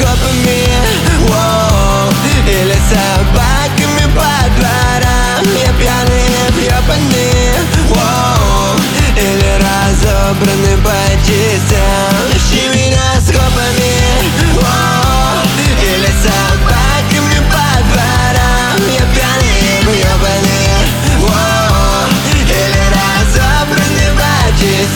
копами, или собаками по дворам. Я пьяный, въебанный, или разобранный по частям. Ищи меня с копами, или собаками по дворам. Я пьяный, въебанный, или разобранный по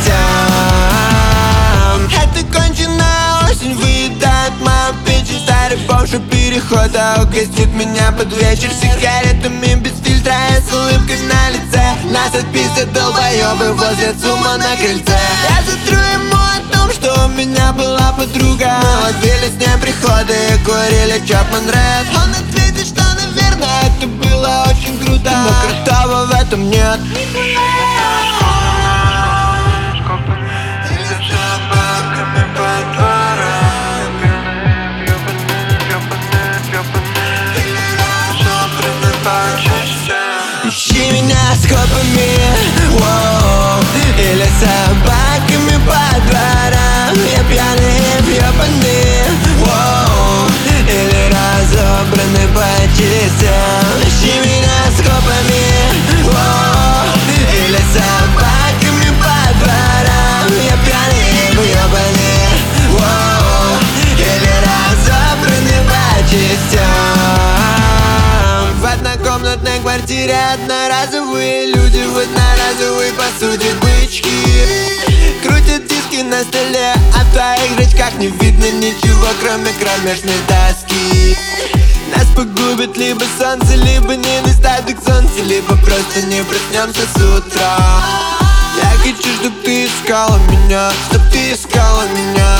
частям. Это конченая осень выедает мою печень. Старый бомж у перехода угостит меня под вечер сигаретами без фильтра и с улыбкой на лице. Нас отписят долбоёбы возле ЦУМа на крыльце. Я затру ему о том, что у меня была подруга. Мы ловили с ней приходы и курили Чапман Ред. Он ответит, что, наверное, это было очень круто, но крутого в этом нет. Ищи меня с копами, или собаками по дворам. Я пьяный, въебанный, или разобранный по частям. Ищи меня с копами, или собаками по дворам. Я пьяный, въебанный, или разобранный по частям. В однокомнатной квартире одноразовые люди в одноразовой посуде бычки. Крутят диски на столе, а в твоих зрачках не видно ничего, кроме кромешной тоски. Нас погубит либо солнце, либо недостаток солнца, либо просто не проснемся с утра. Я хочу, чтоб ты искала меня, чтоб ты искала меня.